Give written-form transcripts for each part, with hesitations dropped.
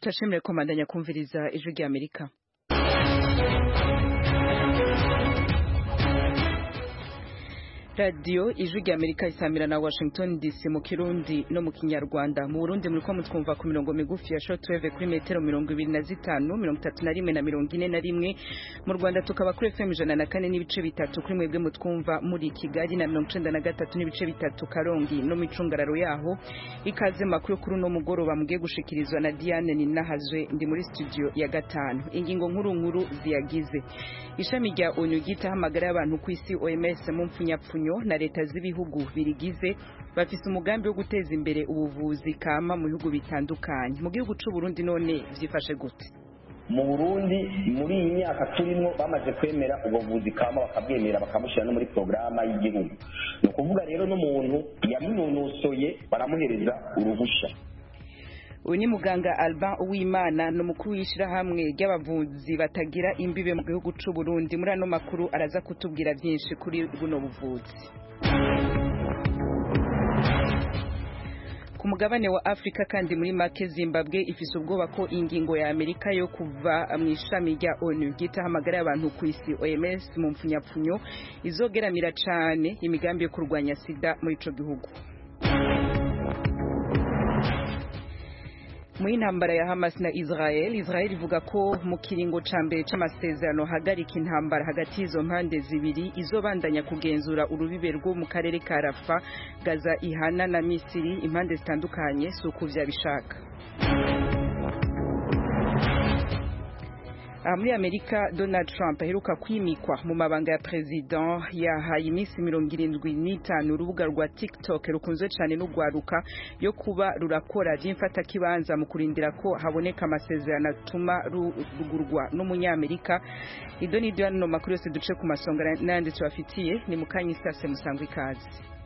Tashimire komandanya kumviriza ijwi rya Amerika. Radio ijwi rya Amerika isamira na Washington DC mu Kirundi no mu Kinyarwanda. Mu Burundi muriko mutwumva ku mirongo migufi ya shortwave kuri metero 25, 31 na 41. Mu Rwanda tukaba kuri FM 104 n'ibice bitatu kuri mwebwe mutwumva muri Kigali na 93 n'ibice bitatu Karongi no micungararo yaho. Ikaze makuru kuri no mugoroba mugiye gushikirizwa na Diane Ninahazwe ndi muri studio ya gatanu. Ingingo nkuru ziyagize. Ishami rya ONU gitahamagara y'abantu ku isi OMS mu mpfunyapfunyo na leta z'ibihugu birigize bafise umugambi wo guteza imbere ubuvuzi kama mu bihugu bitandukanye. Mu gihugu c'u Burundi none vyifashe gute? Mu Burundi muri iyi myaka turimo bamaze kwemera ubuvuzi kama bakabwemera bakamushira no muri programa y'igihugu. No kuvuga rero n'umuntu yaminonosoye baramuhereza uruhusha. Uyu ni muganga Alban Uwimana n'umukuru w'ishirahamwe ry'abavuzi batagira imbibe mu gihugu c'u Burundi. Muri ano makuru araza kutubwira byinshi kuri buno buvuzi. Ku mugabane wa Afrika kandi muri make Zimbabwe ifise ubwoba ko ingingo ya Amerika yo kuva mu ishami rya ONU gitahamagara y'abantu ku isi OMS mu mpfunyapfunyo izogeramira cane imigambi yo kurwanya sida muri ico gihugu. Mu intambara ya Hamas na Israel ivuga ko mu kiringo ca mbere c'amasezerano hagarika intambara hagati y'izo mpande zibiri izobandanya kugenzura urubibe rwo mu karere ka Rafa, Gaza ihana na Misiri impande zitandukanye suko vyabishaka. Muri Amerika Donald Trump aheruka kwimikwa mu mabanga ya president yahaye imisi 75 urubuga rwa TikTok rukunzwe cyane n'ugwaruka yo kuba rurakora vy'imfata kibanza mu kurindira ko haboneka amasezerano atuma rugurwa n'umunyamerika. Idoni no makuru yose duce ku masonga n'andi tubafitiye ni mukanyi sase musangwe ikaze.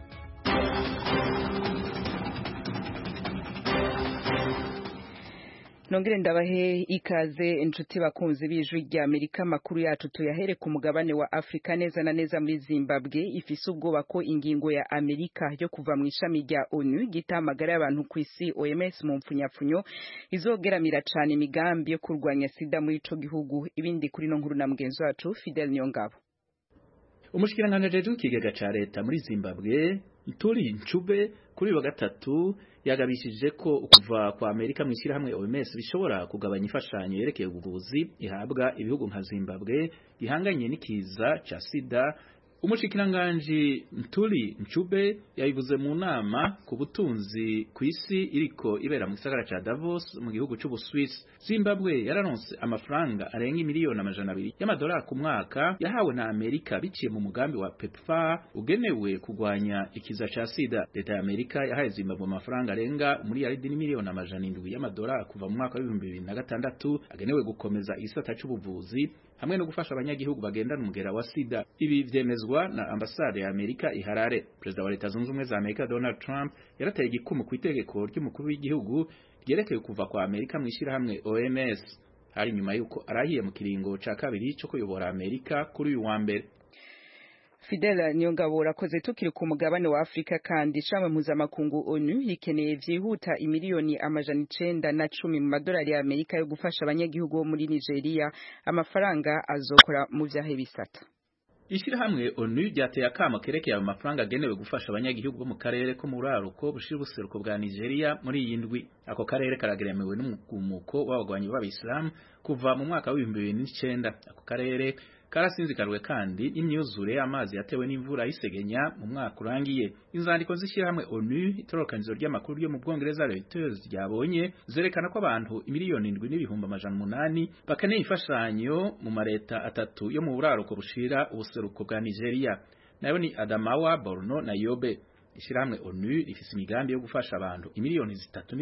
Nongere ndabahe ikaze inshuti bakunzi b'ijwi rya Amerika. Makuru yacu tuyahere ku mugabane wa Afrika neza na neza muri Zimbabwe ifise ubwoba ko ingingo ya Amerika yo kuva mu ishami rya ONU gitamagara y'abantu ku isi OMS mu mpfunyapfunyo izogeramira cane imigambi yo kurwanya sida muri ico gihugu. Ibindi kuri no nkuru na mugenzi wacu Fidel Nyongabo. Umushikiranganje w'ikigega ca leta muri Zimbabwe Ntuli Ncube kuri wa gatatu yagabishije ko ukuva kwa Amerika mu ishyirahamwe OMS bishobora kugabanya imfashanyo yerekeye ubuvuzi ihabwa ibihugu nka Zimbabwe gihanganye n'ikiza ca sida. Umushikiranganje Ntuli Ncube yabivuze mu nama ku butunzi ku isi iriko ibera mu gisagara ca Davos mu gihugu c'u Swiss. Zimbabwe yararonse amafaranga arenga miliyoni 200 y'amadolari ku mwaka yahawe na Amerika biciye mu mugambi wa PEPFAR ugenewe kugwanya ikiza ca sida. Leta ya Amerika yahaye Zimbabwe amafaranga arenga miliyaridi n'imiliyoni 700 y'amadolari kuva mu mwaka wa 2026 agenewe gukomeza igisata c'ubuvuzi hamwe no gufasha abanyagihugu bagendana umugera wa sida. Ibi vyemezwa na ambasade ya Amerika i Harare. Perezida wa Leta Zunze Ubumwe za Amerika Donald Trump yarateye igikumu ku itegeko ry'umukuru w'igihugu ryerekeye kuva kwa Amerika mu ishyirahamwe OMS hari nyuma yuko arahiye mu kiringo ca kabiri cyo kuyobora Amerika kuri uyu wa mbere. Fidel Nyongabo urakoze. Tukiri ku mugabane wa Afrika kandi ishami mpuzamakungu ONU yikeneye vyihuta imiliyoni 910 mu madolari ya Amerika yo gufasha abanyagihugu bo muri Nigeria. Amafaranga azokora mu vyahe bisata. Ishirahamwe ONU ryateye akamo kerekeye amafaranga agenewe gufasha abanyagihugu bo mu karere ko mu buraruko bushira ubuseruko bwa Nigeria muri iyi ndwi. Ako karere karageremewe n'umugumuko w'abagwanyi b'Abislam kuva mu mwaka wa 2009. Ako karere karasinzikarwe kandi imyuzure y'amazi yatewe n'imvura isegenya mu mwaka urangiye. Inzandiko z'ishirahamwe ONU itorokanizo ry'amakuru yo mu Bwongereza Reuters ryabonye zerekana ko abantu miliyoni 7,800 bakeneye imfashanyo mu mareta atatu yo mu buraruko bushira ubuseruko bwa Nigeria, nayo ni Adamawa, Borno na Yobe. Ishirahamwe ONU rifise imigambi yo gufasha abantu miliyoni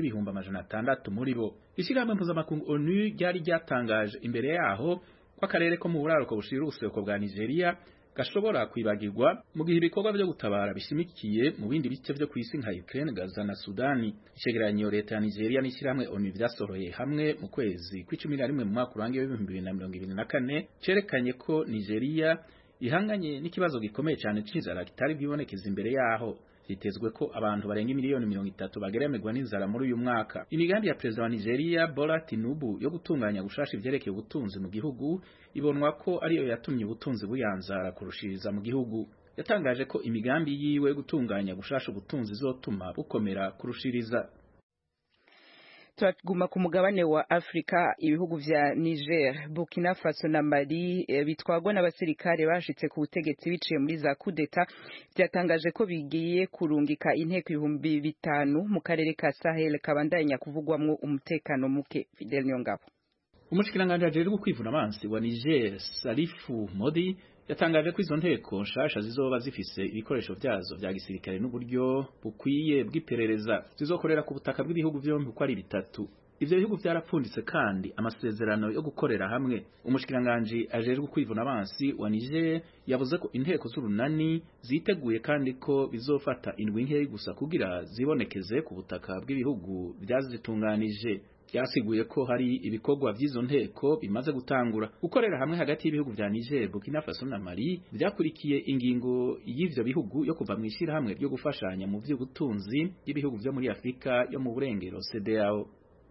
3,600 muri bo. Ishirahamwe mpuzamakungu ONU ryari ryatangaje imbere yaho akarere ko mu buraruko bushira ubuseruko bwa Nigeria gashobora kwibagirwa mu gihe ibikorwa byo gutabara bishimikiye mu bindi bice byo kwisi nka Ukraine, Gaza na Sudani. Icegeranyo leta ya Nigeria n'ishyirahamwe ONU vyasoroye hamwe mu kwezi kw'icumi na rimwe mu mwaka urangiye wa 2024 cerekanye ko Nigeria ihanganye n'ikibazo gikomeye cyane c'inzara kitari bwibonekeza imbere yaho. Hitezwe ko abantu barenga miliyoni 30 bageremerwa n'inzara muri uyu mwaka. Imigambi ya President wa Nigeria Bola Tinubu yo gutunganya gushasha ivyerekeye ubutunzi mu gihugu ibonwa ko ariyo yatumye ubutunzi buyanzara kurushiriza mu gihugu. Yatangaje ko imigambi yiwe gutunganya gushasha ubutunzi izotuma bukomera kurushiriza. Turaguma ku mugabane wa Afrika, ibihugu vya Niger, Burkina Faso na Mali bitwagwa n'abasirikare bashitse ku butegetsi biciye muri za coup d'etat, byatangaje ko bigiye kurungika inteko 5,000 mu karere ka Sahel kabandanya kuvugwamwo umutekano muke. Fidel Nyongabo. Umushikiranganje ajejwe kwivuna amansi wa Niger, Salifu Modi, yatangaje ko izo nteko nshasha zizoba zifise ibikoresho vyazo vya gisirikare n'uburyo bukwiye bw'iperereza, zizokorera ku butaka bw'ibihugu vyombi uko ari bitatu. Ivyo bihugu vyarapfunditse kandi amasezerano yo gukorera hamwe. Umushikiranganje ajejwe kwivuna amansi wa Niger yavuze ko inteko z'urunani ziteguye kandi ko bizofata indwi nke gusa kugira zibonekeze ku butaka bw'ibihugu vyazitunganije. Yasiguye ko hari ibikorwa vy'izo nteko bimaze gutangura. Gukorera hamwe hagati y'ibihugu vya Niger, Burkina Faso na Mali byakurikiye ingingo y'ivyo bihugu yo kuva mwishira hamwe ryo gufashanya mu vy'ubutunzi y'ibihugu vyo muri Afrika yo mu burengero CEDEAO.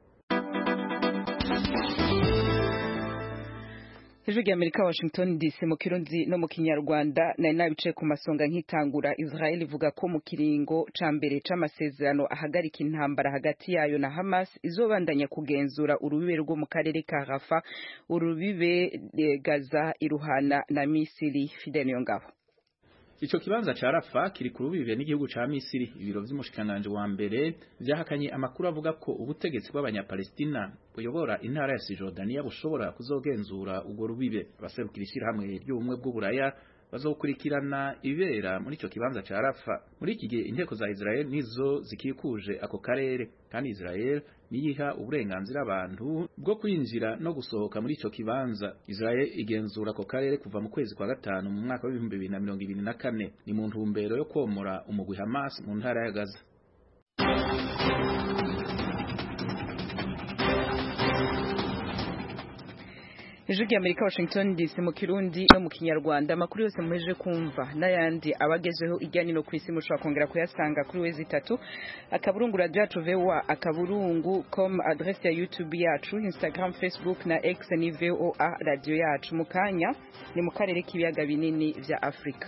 Hejuru y'Amerika, Washington DC, mu Kirundi no mu Kinyarwanda. Nari nabice ku masonga nkitangura. Israel ivuga ko mu kiringo ca mbere c'amasezerano ahagarika intambara hagati yayo na Hamas izobandanya kugenzura urubibe rwo mu karere ka Rafa, urubibe Gaza iruhana na Misiri. Fidel Nyongabo. Ico kibanza ca Rafa kiri ku rubibe n'igihugu ca Misiri. Ibiro vy'umushikiranganje wa mbere vyahakanye amakuru avuga ko ubutegetsi bw'abanyapalestina buyobora intara ya Cisjordania bushobora kuzogenzura ubwo rubibe. Abaserukira ishirahamwe ry'ubumwe bw'Uburaya bazokurikirana ibera muri ico kibanza ca Rafa. Muri iki gihe inteko za Israel nizo zikikuje ako karere, kandi Israel niyiha uburenganzira abantu bwo kwinjira no gusohoka muri ico kibanza. Israel igenzura ako karere kuva mu kwezi kwa gatanu mu mwaka wa 2024. Ni mu ntumbero yo komora umugwi Hamas mu ntara ya Gaza. Hejuru y'Amerika, Washington DC, mu Kirundi no mu Kinyarwanda. Amakuru yose muheje kumva n'ayandi abagezeho ijyanye no kwisi mushobora kongera kuyasanga kuri wezi 3 akaburungu radio yacu VOA akaburungu.com, adresse ya YouTube yacu, Instagram, Facebook na X ni VOA radio yacu. Mukanya ni mu karere k'ibiyaga binini vya Afrika.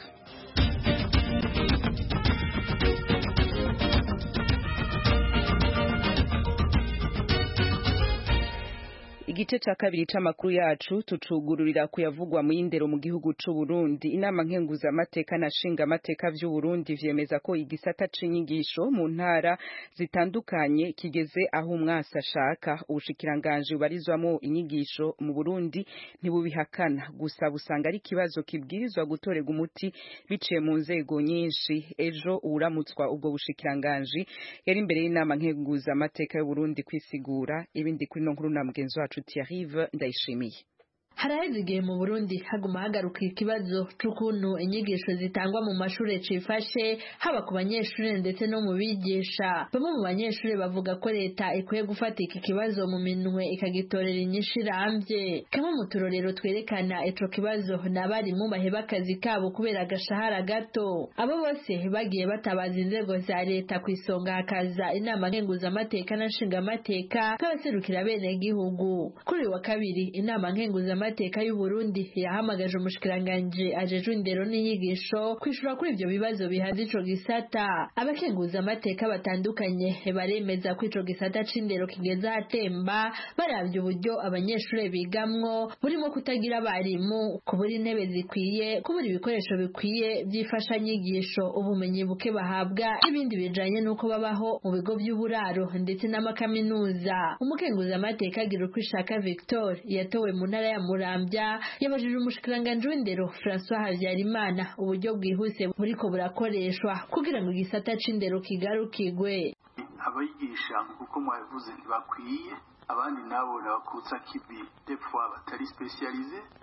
Igice ca kabiri c'amakuru yacu tucugururira kuyavugwa mu indero mu gihugu c'u Burundi. Inama nkenguza amateka na shinga amateka vy'u Burundi vyemeza ko igisata c'inyigisho mu ntara zitandukanye kigeze aho umwasa ashaka. Ubushikiranganje bubarizwamo inyigisho mu Burundi ntibubihakana, gusa busanga ari kibazo kibwirizwa gutorega umuti biciye mu nzego nyinshi. Ejo uramutswa ubwo bushikiranganje yari imbere y'inama nkenguza amateka y'u Burundi kwisigura. Ibindi kuri no nkuru na mugenzi wacu Thierry Ndayishimiye. Haraheze igihe mu Burundi haguma hagaruka ikibazo c'ukuntu inyigisho zitangwa mu mashure cifashe, haba ku banyeshure ndetse no mu bigisha. Bamwe mu banyeshure bavuga ko leta ikwiye gufata iki kibazo mu minwe ikagitorera inyishu irambye. Kamwe mu turorero twerekana ico kibazo n'abarimu baheba akazi kabo kubera agashahara gato. Abo bose bagiye batabaza inzego za leta kwisonga hakaza inama nkenguza amateka na nshinga amateka k'abaserukira bene gihugu. Kuri wa kabiri inama nkenguza amateka y'u Burundi yahamagaje umushikiranganje ajejwe indero n'inyigisho kwishura kuri ivyo bibazo bihanze ico gisata. Abakenguza amateka batandukanye baremeza ko ico gisata c'indero kigeze atemba, baravye uburyo abanyeshure bigamwo burimo kutagira abarimu, kubura intebe zikwiye, kubura ibikoresho bikwiye byifasha nyigisho, ubumenyi buke bahabwa, ibindi bijanye nuko babaho mu bigo vy'uburaro ndetse n'amakaminuza. Umukenguza amateka agira uko ishaka Victor yatowe mu ntara ya Muramvya yabajije umushikiranganje w'indero François Havyarimana uburyo bwihuse buriko burakoreshwa kugira ngo igisata c'indero kigarukigwe. Abayigisha kuko mwavuze ntibakwiye, abandi nabo bakutsa kibi defwa batari specialize,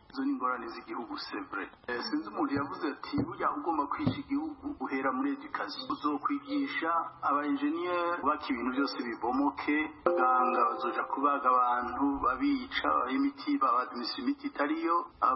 izo ni ingorane z'igihugu sempre. Sinzi umuntu yavuze ati burya ugomba kwigisha igihugu uhera muri education, uzokwigisha aba engineer baka ibintu byose bibomoke, abaganga bazoja kubaga abantu babica, imiti babadimisa imiti itariyo,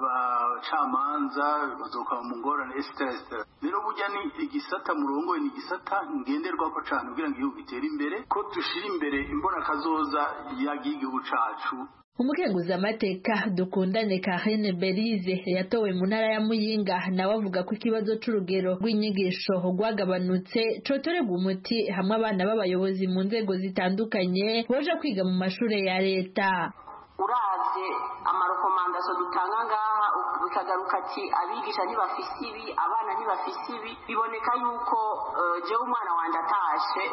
abacamanza bazoka mu ngorane etc. Rero burya ni igisata murongo, ni igisata ngenderwako cyane kugira ngo igihugu gitere imbere, ko dushira imbere imbona kazoza y'igihugu cacu. Umukenguzamateka Dukundane Karine Berize yatowe mu ntara ya Muyinga nawe avuga ko ikibazo c'urugero rw'inyigisho rwagabanutse cotorerwa umuti hamwe abana b'abayobozi mu nzego zitandukanye boja kwiga mu mashure ya leta. Uravye amarekomandasyo dutanga ngaha bikagaruka ati abigisha ntibafise ibi, abana ntibafise ibi, biboneka yuko jewe umwana wanje atashe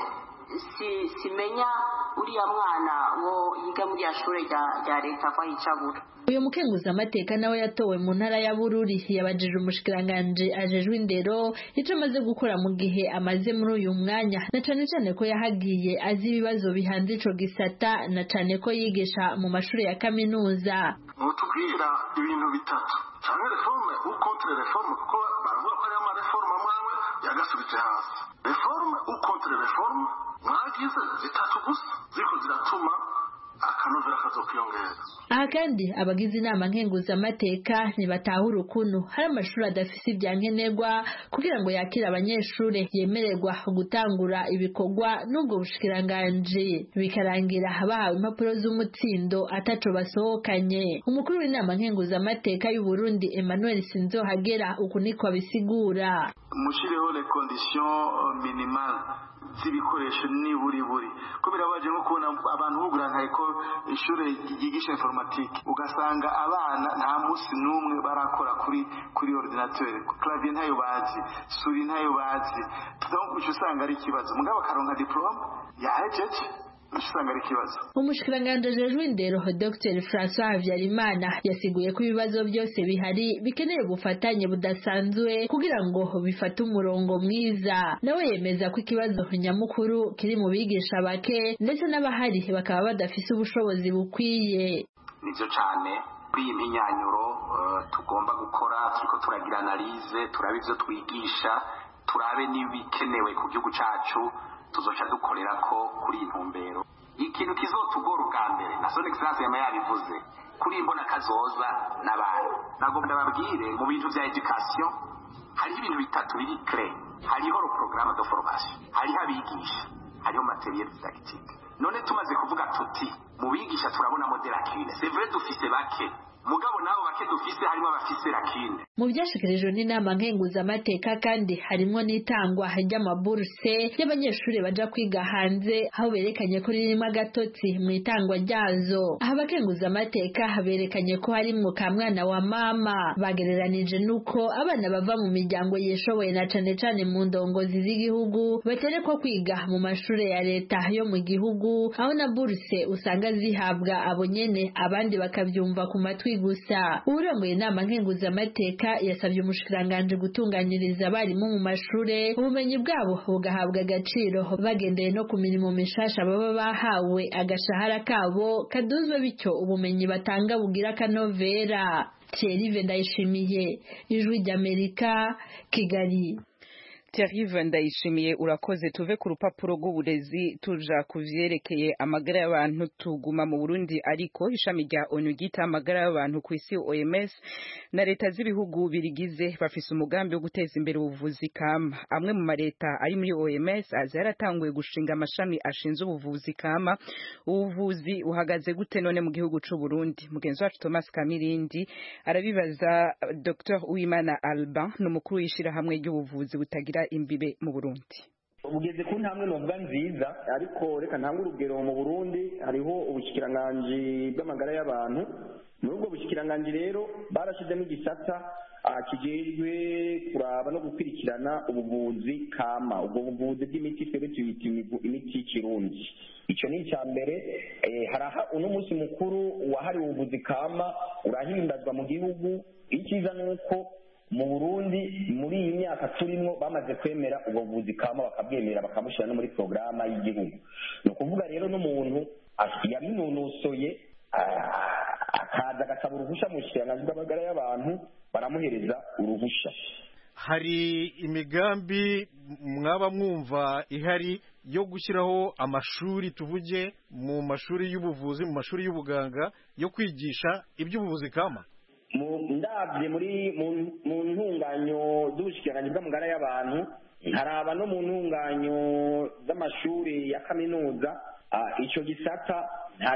simenya uriya mwana wo yiga muri ya shure rya leta kwa hicabura. Uyu mukenguzamateka nawe yatowe mu ntara ya Bururi yabajije umushikiranganje ajejwe indero ico amaze gukora mu gihe amaze muri uyu mwanya, na cane cane ko yahagiye azi ibibazo bihanze ico gisata, na cane ko yigisha mu mashuri ya kaminuza. Mutubwira ibintu bitatu cyane reforme ou contre reforme, kuko baravuga ko ari ama reforme amwe yagasubitse hasi. Reforme ou contre reforme mwagize zitatu gusa ziko ziratuma akanovera kazokwiyongera. Aha kandi abagize inama nkenguzamateka ntibatahura ukuntu hari amashuri adafise ibyankenerwa kugira ngo yakire abanyeshure yemererwa gutangura ibikorwa n'ubwo bushikiranganje, bikarangira bahawe impapuro z'umutsindo ataco basohokanye. Umukuru w'inama nkenguzamateka y'u Burundi Emmanuel Sinzohagera uku niko abisigura. Mushireho les conditions minimales z'ibikoresho ni buri ko birabaje nko kubona abantu bugurana ko ishure ryigisha informatique ugasanga abana nta musi numwe barakora kuri ordinateur, clavier ntayo bazi, souris ntayo bazi, donc usanga ari kibazo mugabo karonka diplome yahejeje usanga ari kibazo. Umushikiranganje ajejwe indero Dr François Habyarimana yasiguye ko ibibazo byose bihari bikeneye ubufatanye budasanzwe kugira ngo bifate umurongo mwiza. Nawe yemeza ko ikibazo nyamukuru kiri mu bigisha bake ndetse n'abahari bakaba badafise ubushobozi bukwiye. Nivyo cyane kuri impinyanyuro tugomba gukora, turiko turagira analyse, turabe ivyo twigisha, turabe n'ibikenewe ku gihugu cacu, tuzoca dukorera ko kuri intumbero. Ikintu kizotugora ubwa mbere na son excellence yama yabivuze kuri imbona kazoza n'abantu. Nagomba ndababwire mu bintu vya education hari ibintu bitatu biri clé. Hariho le programme de formation, hariho abigisha, hariho materiel didactique. None tumaze kuvuga tuti mu bigisha turabona model akine, c'est vrai dufise bake mugabo nabo bake dufise harimo abafise rakine. Mu byashikirijwe n'inama nkenguzamateka kandi harimo n'itangwa ry'amaburse y'abanyeshuri baja kwiga hanze, aho berekanye ko ririmo agatotsi mu itangwa ryazo. Aho abakenguzamateka berekanye ko harimo ka mwana wa mama, bagereranije nuko abana bava mu miryango yeshoboye na cane cane mu ndongozi z'igihugu baterekwa kwiga mu mashuri ya leta yo mu gihugu, aho na burse usanga zihabwa abo nyene abandi bakavyumva ku matwi gusa. Urongoye inama nkenguzamateka yasabye umushikiranganje gutunganyiriza abarimu mu mashure ubumenyi bwabo bugahabwa agaciro bagendeye no ku mirimo mishasha baba bahawe, agashahara kabo kaduzwe bityo ubumenyi batanga bugira kanovera. Thierry Ndayishimiye, Ijwi ry'Amerika, Kigali. Thierry Ndayishimiye urakoze. Tuve ku rupapuro rw'uburezi tuja kuvyerekeye amagara y'abantu. Tuguma mu Burundi ariko ishami rya ONU gita amagara y'abantu ku isi OMS na leta z'ibihugu birigize bafise umugambi wo guteza imbere ubuvuzi kama. Amwe mu mareta ari muri OMS azaratanguye gushinga amashami ashinzwe ubuvuzi kama. Ubuvuzi uhagaze gute none mu gihugu c'u Burundi? Mugenzi wacu Thomas Kamirindi arabibaza Dr Uwimana Alban n'umukuru w'ishira hamwe ry'ubuvuzi butagira imbibe mu Burundi. Ugeze ku ntambwe novuga nziza, ariko reka ntange urugero. Mu Burundi hariho ubushikiranganje bw'amagara y'abantu. Muri ubwo bushikiranganje rero barashizemo igisata kijejwe kuraba no gukurikirana ubuvuzi kama, ubwo buvuzi bw'imiti imiti y'ikirundi. Ico ni icya mbere. Haraha uno munsi mukuru wahariwe ubuvuzi kama urahimbazwa mu gihugu. Icyiza nuko mu Burundi muri iyi myaka turimo bamaze kwemera ubuvuzi kama, bakabwemera bakamushyira no muri programa y'igihugu. No kuvuga rero n'umuntu yabinonosoye akaza agasaba uruhushya mu bushikiranganji bw'amagara y'abantu baramuhereza uruhushya. Hari imigambi mwaba mwumva ihari yo gushyiraho amashuri, tuvuge mu mashuri y'ubuvuzi, mu mashuri y'ubuganga, yo kwigisha iby'ubuvuzi kama? Ndabye mu ntunganyo z'ubushikiranganji bw'amagara y'abantu, haraba no mu ntunganyo z'amashuri ya kaminuza, icyo gisata nta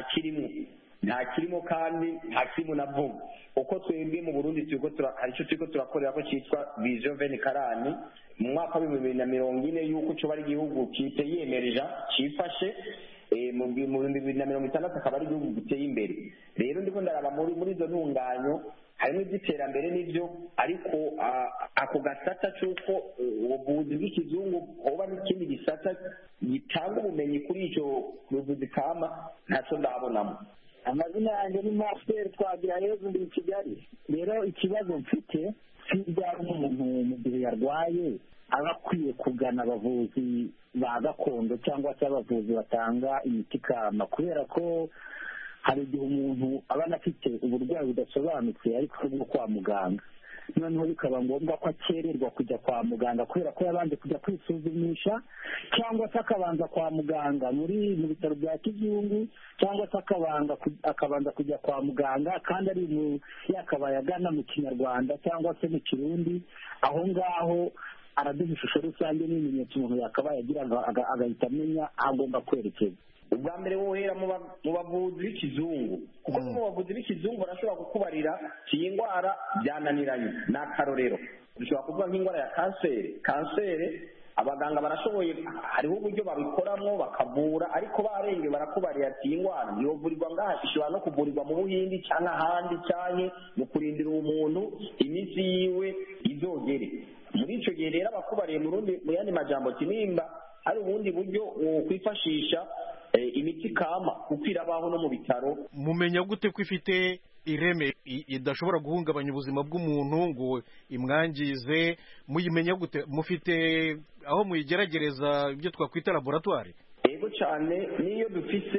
kirimo kandi nta kirimo na vuba, uko twebwe mu Burundi hari icyo turiko turakorera ko cyitwa Vision 2040 mu mwaka wa 2040 yuko cyo bari igihugu yiyemereja cyifashe mu 2060 akaba ari igihugu giteye imbere. Rero ndiko ndaraba muri izo ntunganyo harimo iby'iterambere n'ibyo, ariko ako gasata cy'uko ubuvuzi bw'ikizungu hoba n'ikindi gisata gitanga ubumenyi kuri icyo buvuzi kama ntacyo ndabonamo. Amazina yanjye ni Master Twagira Yezu ndi Kigali. Rero ikibazo mfite cy'ibyaha umuntu mu gihe yarwaye aba akwiye kugana abavuzi ba gakondo cyangwa se abavuzi batanga imiti kama, kubera ko hari igihe umuntu aba anafite uburwayi budasobanutse ariko bwo kwa muganga, noneho bikaba ngombwa ko akererwa kujya kwa muganga kubera ko yabanje kujya kwisuzumisha, cyangwa se akabanza kwa muganga mu bitaro bya kizungu, cyangwa se akabanza kujya kwa muganga kandi ari yakabaye agana mu kinyarwanda cyangwa se mu kirundi. Aho ngaho araduha ishusho rusange n'ibimenyetso umuntu yakabaye agira agahita amenya aho agomba kwerekeza. Ubwa mbere wohera mu bavuzi b'ikizungu, kuko mu bavuzi b'ikizungu barashobora kukubarira iyi ndwara byananiranye. Ni akarorero, dushobora kuvuga nk'indwara ya kanseri abaganga barashoboye, hariho uburyo babikoramo bakavura, ariko barenge barakubarira ati iyi ndwara ntiyovurirwa ngaha, ishobora no kuvurirwa mu Buhindi cyangwa ahandi, cyane mu kurindira umuntu iminsi yiwe izogere. Muri icyo gihe rero abakubariye mu yandi majambo kinimba hari ubundi buryo kwifashisha imiti kama kuko irabaho no mu bitaro. Mumenya gute ko ifite ireme idashobora guhungabanya ubuzima bw'umuntu ngo imwangize? Muyimenya gute? Mufite aho muyigeragereza ibyo twakwita laboratoire? Yego cyane, niyo dufise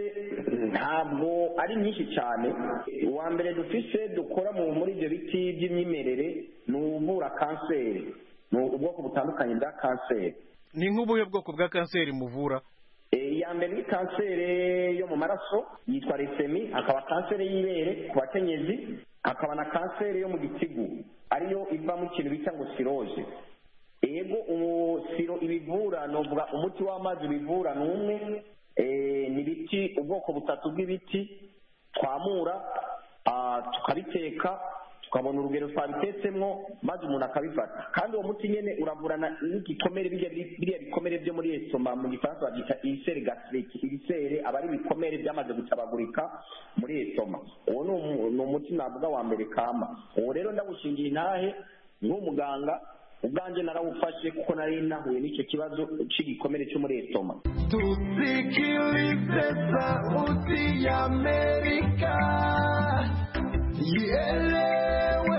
ntabwo ari nyinshi cyane. Uwa mbere dufise dukora muri ibyo biti by'imyimerere ni uvura kanseri, ni ubwoko butandukanye bwa kanseri. Ni nk'ubuhe bwoko bwa kanseri muvura? Iya mbere ni kanseri yo mu maraso yitwa lesemi, hakaba kanseri y'ibere ku bakenyezi, hakaba na kanseri yo mu gitigu ariyo iva mu kintu bita ngo siroje. Yego siro ibivura, novuga umuti w'amazi bivura ni umwe, ni ibiti, ubwoko butatu bw'ibiti twamura tukabiteka tukabona urugero twabitetsemo maze umuntu akabifata, kandi uwo muti nyene uravurana n'igikomere, biriya bikomere byo muri esoma mu gifaransa babyita ibisere gastrique. Ibisere aba ari ibikomere byamaze gutabagurika muri esoma. Uwo ni umuti navuga wa mbere kama. Uwo rero ndawushingiye intahe nk'umuganga, ubwanjye narawufashe kuko nari nahuye n'icyo kibazo cy'igikomere cyo muri esoma. Tusikilize sauti ya Amerika, ielewe,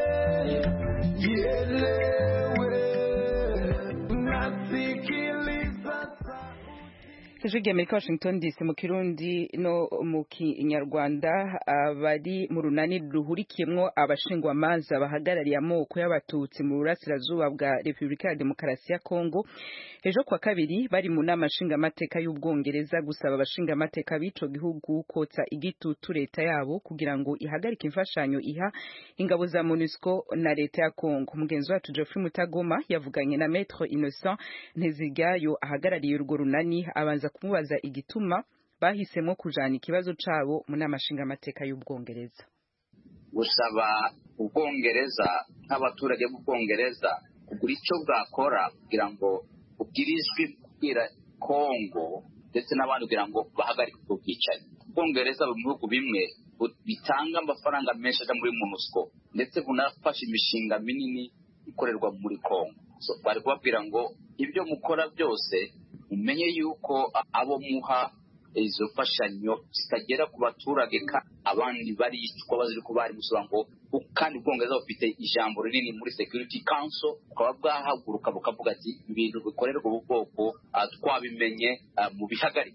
nasikiliza Ijwi ry'Amerika, Washington DC, mu Kirundi no mu Kinyarwanda. Bari mu runani ruhurikiyemwo abashingwamanza bahagarariye amoko y'abatutsi mu burasirazuba bwa Repubulika ya Demokarasi ya Kongo, ejo kwa kabiri bari mu nama nshingamateka y'Ubwongereza gusaba abashingamateka b'ico gihugu kotsa igitutu leta yabo kugira ngo ihagarike imfashanyo iha ingabo za MONUSCO na leta ya Kongo. Mugenzi wacu Geoffrey Mutagoma yavuganye na Maître Innocent Ntezigayo ahagarariye urwo runani, abanza kumubaza igituma bahisemo kujana ikibazo cabo mu nama nshingamateka y'Ubwongereza. Gusaba Ubwongereza nk'abaturage b'Ubwongereza kugira icyo bwakora kugira ngo ubwirizwe kubwira Kongo ndetse n'abandi kugira ngo bahagarike ubwo bwicanyi. Ubwongereza mu bihugu bimwe bitanga amafaranga menshi aja muri MONUSCO ndetse bunafasha imishinga minini ikorerwa muri Kongo. Bari kubabwira ngo ibyo mukora byose umenye yuko abo muha izo mfashanyo zitagera ku baturage, abandi baricwa baziri ko bari musaba ngo, kandi Ubwongereza bufite ijambo rinini muri Security Council, ukaba bwahaguruka bukavuga ati ibintu bikorerwa ubu bwoko twabimenye mu bihagarike.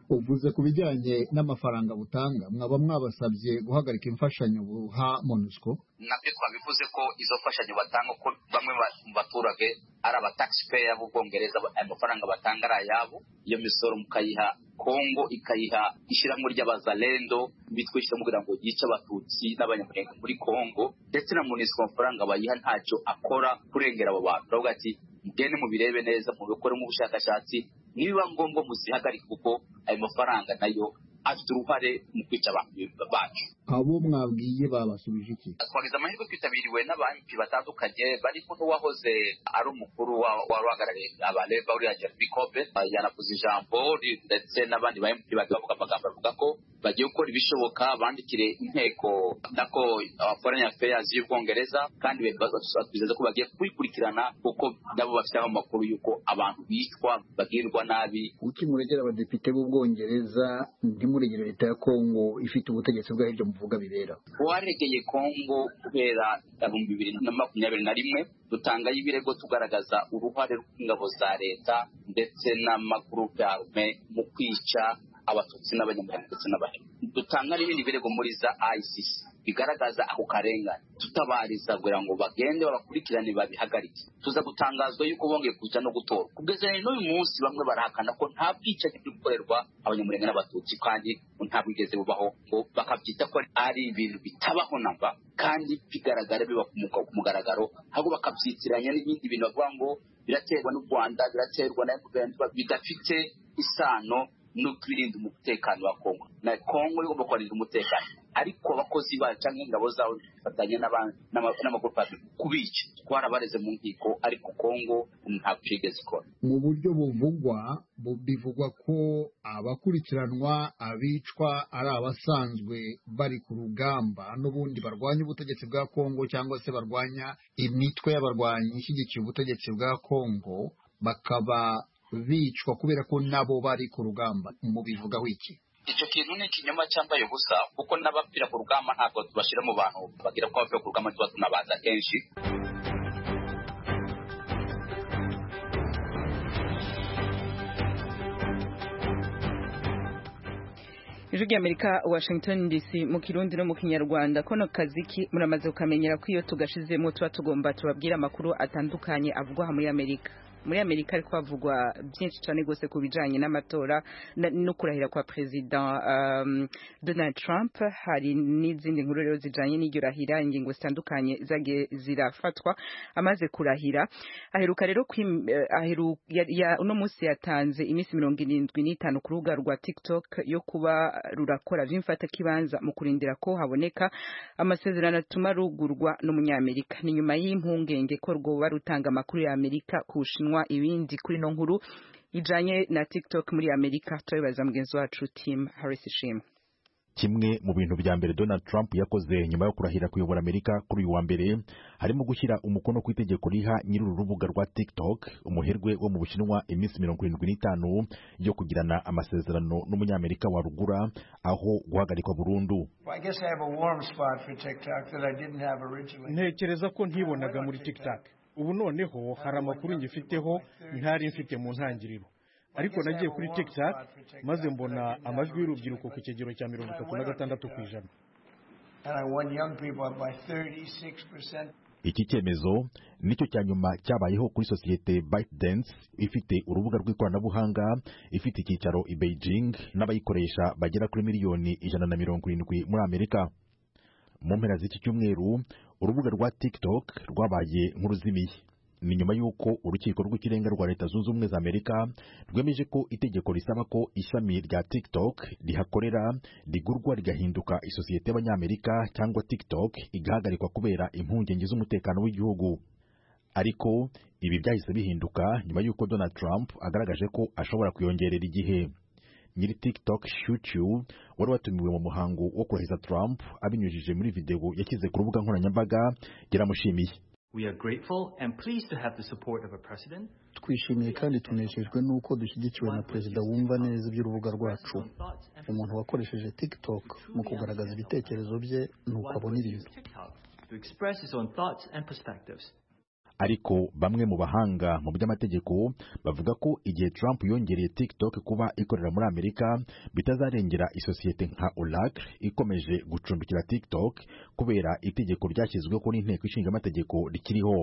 uvuze ku bijyanye n'amafaranga butanga mwaba mwabasabye guhagarika imfashanyo buha MONUSCO? nabyo twabivuze ko izo mfashanyo batanga ko bamwe mu baturage ari aba taxpayer b'Ubwongereza, amafaranga batanga ari ayabo, iyo misoro mukayiha Kongo, ikayiha ishyirahamwe ry'abazalendo bitwishyira kugira ngo yice abatutsi n'abanyamurenge muri Kongo, ndetse na MONUSCO amafaranga bayiha ntacyo akora kurengera abo bantu. Baravuga ati mugende mubirebe neza, mubikoremo ubushakashatsi, nibiba ngombwa muzihagarike kuko ayo mafaranga nayo afite uruhare mu kwica abantu bacu. Abo mwabwiye babasubije iki? Twagize amahirwe twitabiriwe n'abantu batandukanye, barimo n'uwahoze ari umukuru w'abahagarariye abaleba uriya Jeremy Corbyn yanavuze ijambo, ndetse n'abandi ba MP bavuga amagambo avuga ko bagiye gukora ibishoboka bandikire inteko nako foreign affairs y'Ubwongereza, kandi bizeza ko bagiye kubikurikirana kuko nabo bafite amakuru y'uko abantu bicwa bagirwa nabi. Uki muregera abadepite b'Ubwongereza ntimuregere leta ya Kongo ifite ubutegetsi bwa hirya muvuga bibera? Waregeye Kongo kubera 2021 dutangayo ibirego tugaragaza uruhare rw'ingabo za leta ndetse n'amagurupe arme mu kwica abatutsi n'abanyamurenge ndetse n'abahemu. Dutanga n'ibindi birego muri za ICC bigaragaza ako karengane, tutabariza kugira ngo bagende babakurikirane babihagarike. Tuza gutangazwa yuko bongeye kuja no gutora. Kugeza n'uyu munsi bamwe barahakana ko nta bwicanyi buri gukorerwa abanyamurenge n'abatutsi, kandi nta bwigeze bubaho, ngo bakabyita ko ari ibintu bitabaho namba, kandi bigaragara biba ku mugaragaro, ahubwo bakabyitiranya n'ibindi bintu bavuga ngo biraterwa n'u Rwanda, biraterwa na bidafite isano no kwirinda umutekano wa Kongo. Na Kongo igomba kurinda umutekano, ariko abakozi ba cyangwa ingabo zawo bifatanye n'amagurupe kubica. Twarabareze mu nkiko, ariko Kongo nta kwigeze ikora. Mu buryo bivugwa ko abakurikiranwa abicwa ari abasanzwe bari ku rugamba n'ubundi barwanya ubutegetsi bwa Kongo, cyangwa se barwanya imitwe y'abarwanyi ishyigikiye ubutegetsi bwa Kongo, bakaba bicwa kubera ko nabo bari ku rugamba. Mubivugaho iki? Icyo kintu ni ikinyoma cyambaye ubusa, kuko n'abapfira ku rugamba ntabwo tubashyira mu bantu bagira ko bapfira ku rugamba, tuba tunabaza kenshi. Ijwi ry'Amerika, Washington DC, mu Kirundi no mu Kinyarwanda. Kono kaziki muramaze ukamenyera ko iyo tugashizemo tuba tugomba tubabwira amakuru atandukanye avugwa muri Amerika. Muri Amerika ariko havugwa byinshi cyane gose ku bijanye n'amatora no kurahira kwa President Donald Trump. Hari n'izindi nkuru rero zijanye n'iryo rahira, ingingo zitandukanye zage zirafatwa amaze kurahira. Aheruka rero uno munsi yatanze imisi 75 ku rubuga rwa TikTok yo kuba rurakora vyimfata kibanza mu kurindira ko haboneka amasezerano atuma rugurwa n'umunyamerika. Ni nyuma y'impungenge ko rwo barutanga amakuru ya Amerika kushinwa ibindi kuri no nkuru ijanye na TikTok muri Amerika. Tubaza mugenzi wacu Tim Harris Shim. Kimwe mu bintu bya mbere Donald Trump yakoze nyuma yo kurahira kuyobora Amerika kuri uyu wa mbere harimo gushyira umukono ku itegeko riha nyiri urubuga rwa TikTok umuherwe wo mu Bushinwa iminsi 75 yo kugirana amasezerano n'umunyamerika wa rugura, aho guhagarikwa burundu. Ntekereza ko ntibonaga muri TikTok. Ubu noneho hari amakuru ngifiteho ntari mfite mu ntangiriro, ariko nagiye kuri TikTok maze mbona amajwi y'urubyiruko ku kigero cya 36%. Iki cyemezo nicyo cya nyuma cyabayeho kuri sosiyete ByteDance ifite urubuga rw'ikoranabuhanga ifite icyicaro i Beijing n'abayikoresha bagera kuri miliyoni 170 muri Amerika. Mu mpera z'iki cyumweru urubuga rwa TikTok rwabaye nk'uruzimiye. Ni nyuma y'uko urukiko rw'ikirenga rwa Leta Zunze Ubumwe za Amerika rwemeje ko itegeko risaba ko ishami rya TikTok rihakorera rigurwa rigahinduka isosiyete y'Abanyamerika cyangwa TikTok igahagarikwa kubera impungenge z'umutekano w'igihugu. Ariko ibi byahise bihinduka nyuma y'uko Donald Trump agaragaje ko ashobora kuyongerera igihe. Nyiri TikTok Shuchu wari watumiwe mu muhango wo kurahiza Trump abinyujije muri video yashyize ku rubuga nkoranyambaga yaramushimiye. Twishimiye kandi tunejejwe nuko dushyigikiwe na perezida wumva neza iby'urubuga rwacu. Umuntu wakoresheje TikTok mu kugaragaza ibitekerezo bye nuko abona ibintu. ariko bamwe mu bahanga mu by'amategeko bavuga ko igihe Trump yongereye TikTok kuba ikorera muri Amerika bitazarengera isosiyete nka Oracle ikomeje gucumbikira TikTok kubera itegeko ryashyizweho n'inteko ishinga amategeko rikiriho.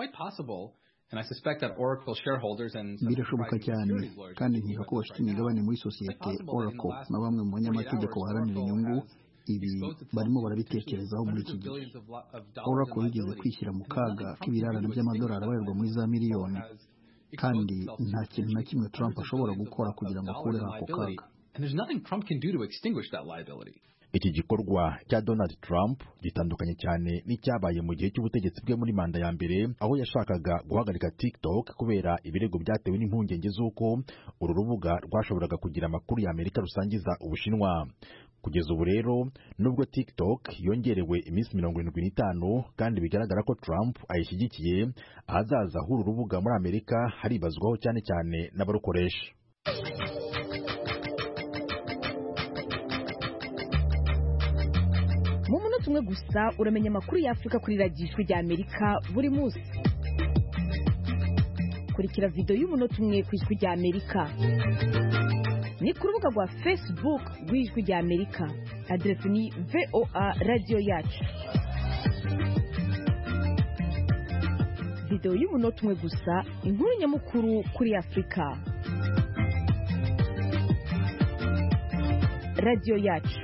Birashoboka cyane kandi nkeka ko bafite imigabane muri sosiyete Oracle na bamwe mu banyamategeko baharanira inyungu ibi barimo barabitekerezaho muri iki gihe. Oracle yigeze kwishyira mu kaga k'ibirarane by'amadolari abarirwa muri za miliyoni kandi nta kintu na kimwe Trump ashobora gukora kugira ngo akureho ako kaga. Iki gikorwa cya Donald Trump gitandukanye cyane n'icyabaye mu gihe cy'ubutegetsi bwe muri manda ya mbere, aho yashakaga guhagarika TikTok kubera ibirego byatewe n'impungenge z'uko uru rubuga rwashoboraga kugira amakuru ya Amerika rusangiza Ubushinwa. Kugeza ubu rero nubwo TikTok yongerewe iminsi 75 kandi bigaragara ko Trump ayishyigikiye, ahazaza h'uru rubuga muri Amerika haribazwaho cyane cyane n'abarukoresha. Mu munota umwe gusa uramenya amakuru y'Afrika kuri radiyo rya Amerika buri munsi. Kurikira video y'umunota umwe ku ijwi rya Amerika ni ku rubuga rwa Facebook rw'ijwi rya Amerika, adresi ni VOA Radio Yacu. Video y'umunota umwe gusa, inkuru nyamukuru kuri Afrika. Radio Yacu.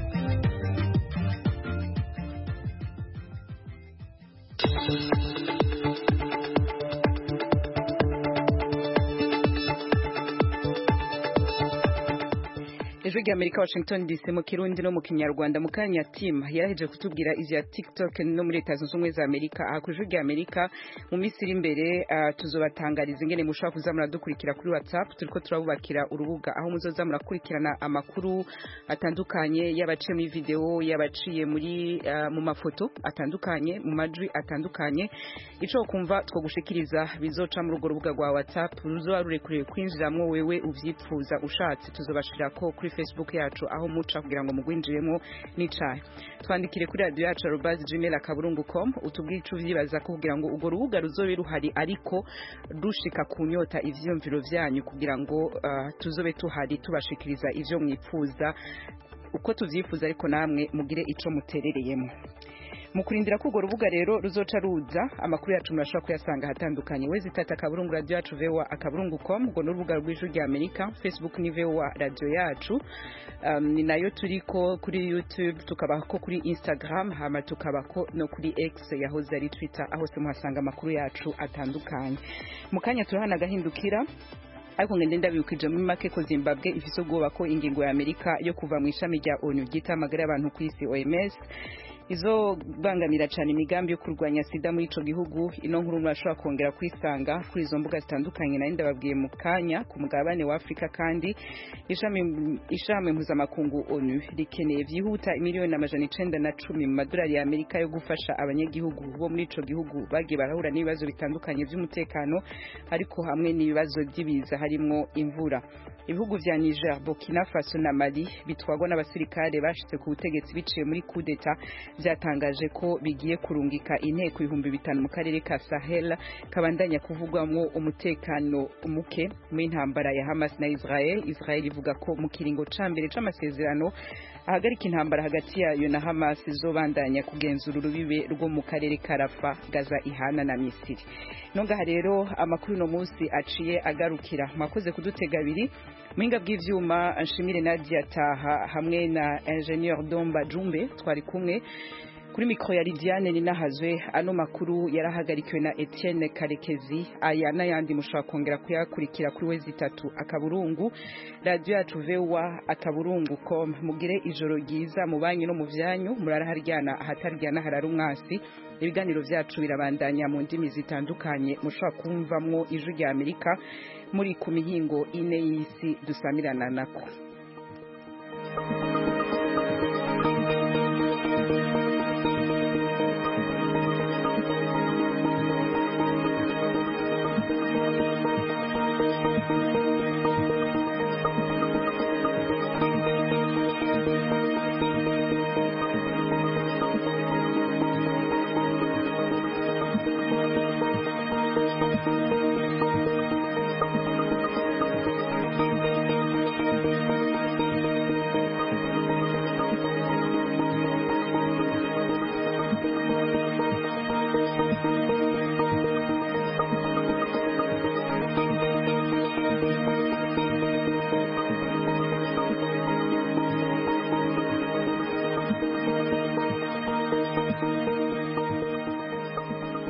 Ijwi rya Amerika, Washington DC, mu Kirundi no mu Kinyarwanda. mu kanya Tim yaraheje kutubwira ivya TikTok no muri Leta Zunze Ubumwe za Amerika. Aha ku Ijwi rya Amerika mu minsi iri imbere tuzobatangariza ingene mushobora kuzamura dukurikira kuri WhatsApp. Turiko turabubakira urubuga aho muzoza murakurikirana amakuru atandukanye, yabaciye muri video, yabaciye muri mu mafoto atandukanye, mu majwi atandukanye. Ico kumva two gushikiriza bizoca mu rubuga rwa WhatsApp, ruzoba rurekuriye kwinjiramwo wewe uvyipfuza ushatse. Tuzobashirako kuri Facebook yacu aho muca kugira ngo mugwinjiremo n'icayi. Twandikire kuri radio yacu @gmail.com utubwire ico vyibaza kugira ngo ugo rubuga ruzobe ruhari ariko rushika kunyota ivyumviro vyanyu kugira ngo tuzobe tuhari tubashikiriza ivyo mwipfuza uko tuvyifuza, ariko namwe mugire ico muterereyemo. Mukurindira ko urwo rubuga rero ruzoca ruza, amakuru yacu murashobora kuyasanga hatandukanye. Wezi tata kaburungu radio yacu VOA@kaburungu.com, ngo n'urubuga rw'Ijwi rya Amerika. Facebook ni VOA Radio Yacu, ni nayo turiko kuri YouTube, tukabako kuri Instagram, hama tukabako no kuri X yahoze ari Twitter, aho se muhasanga amakuru yacu atandukanye. Mukanya turahana gahindukira, ariko ngende ndabikije muri make ko Zimbabwe ifise ubwoba ko ingingo ya Amerika yo kuva mu ishami rya ONU gitamagara abantu ku isi OMS izo bangamira cyane imigambi yo kurwanya sida muri ico gihugu. Ino nkuru murashobora kongera kwisanga kuri izo mbuga zitandukanye, nari ndababwiye mu kanya ku mugabane wa Afrika. Kandi ishami mpuzamakungu ONU rikeneye vyihuta miliyoni 910 mu madolari ya Amerika yo gufasha abanyagihugu bo muri ico gihugu bagiye barahura n'ibibazo bitandukanye by'umutekano, ariko hamwe n'ibibazo by'ibiza harimo imvura. Ibihugu vya Niger, Burkina Faso na Mali bitwagwa n'abasirikare bashitse ku butegetsi biciye muri coup d'etat byatangaje ko bigiye kurungika inteko 5,000 mu karere ka Sahel kabandanya kuvugwamwo umutekano muke mu intambara ya Hamas na Israel. Israel ivuga ko mu kiringo ca mbere c'amasezerano ahagarika intambara hagati yayo na Hamas izobandanya kugenzura urubibe rwo mu karere ka Rafa, Gaza ihana na Misiri. Nonga rero amakuru no munsi aciye agarukira. Mwakoze kudutega abiri mwinga bw'ivyuma, Nshimire Nadia Taha hamwe na Ingenieur Domba Jumbe twari kumwe. Kuri mikro ya Lidiane Ninahazwe, ano makuru yarahagarikiwe na Etienne Karekezi. Aya n'ayandi mushobora kongera kuyakurikira kuri wezi 3 akaburungu radio yacu VOA@kaburungu.com. Mugire ijoro ryiza mu banyu no mu vyanyu, muraraharyana ahataryana harara umwasi. Ibiganiro vyacu birabandanya mu ndimi zitandukanye, mushobora kumvamwo Ijwi rya Amerika muri ku mihingo ine y'isi dusamirana nako.